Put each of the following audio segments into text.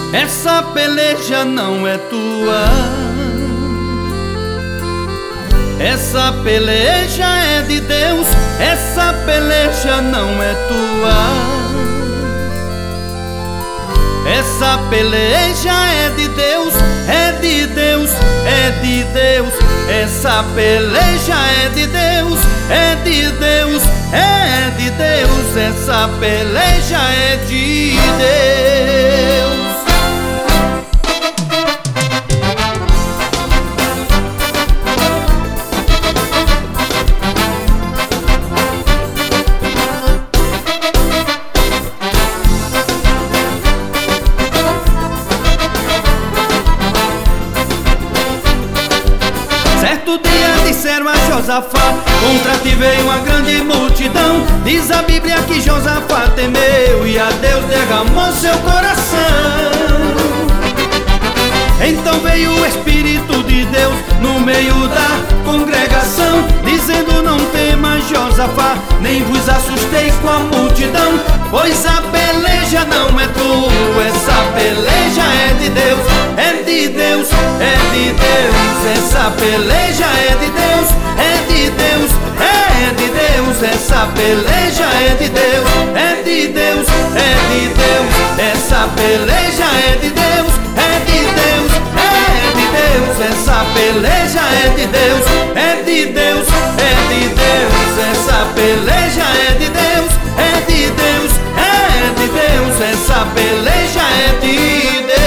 Essa peleja não é tua, essa peleja é de Deus. Essa peleja não é tua, essa peleja é de Deus, é de Deus, é de Deus. Essa peleja é de Deus, é de Deus, é de Deus. Essa peleja é de Deus. Certo dia disseram a Josafá: contra ti veio uma grande multidão. Diz a Bíblia que Josafá temeu e a Deus derramou seu coração. Então veio o Espírito de Deus no meio da congregação, dizendo: não temas, Josafá, nem vos assustei com a multidão, pois a peleja não é tua, essa peleja é de Deus, é de Deus, é de Deus. Essa peleja é de Deus, é de Deus, é de Deus. Essa peleja é de Deus, é de Deus, é de Deus. Essa peleja é de Deus, é de Deus, é de Deus. Essa peleja é de Deus, é de Deus, é de Deus. Essa peleja é de Deus, é de Deus, é de Deus. Essa peleja é de Deus.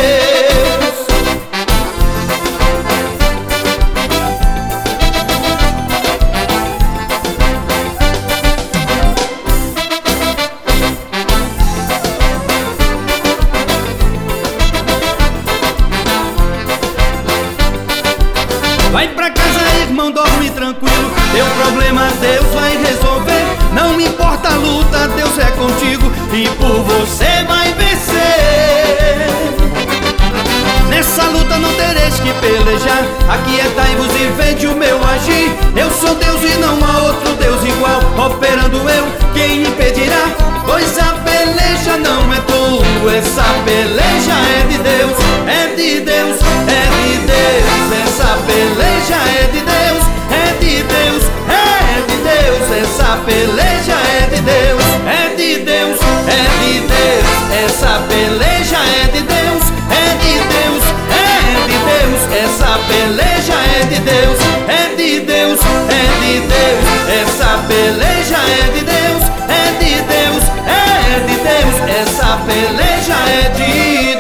Vai pra casa, irmão, dorme tranquilo. Teu problema Deus vai resolver. Não importa a luta, Deus é contigo e por você vai vencer. Nessa luta não tereis que pelejar. Aquietai-vos e vede o meu agir. Eu sou Deus e não há outro Deus igual. Operando eu, quem impedirá? Pois a peleja não é tua, essa peleja é de Deus, é de Deus, é de Deus. Essa peleja é de Deus, é de Deus, é de Deus. Essa peleja é de Deus, é de Deus, é de Deus. Essa peleja é de Deus, é de Deus, é de Deus. Essa peleja é de Deus, é de Deus, é de Deus. Essa peleja é de Deus, é de Deus, é de Deus. Essa peleja é de Deus.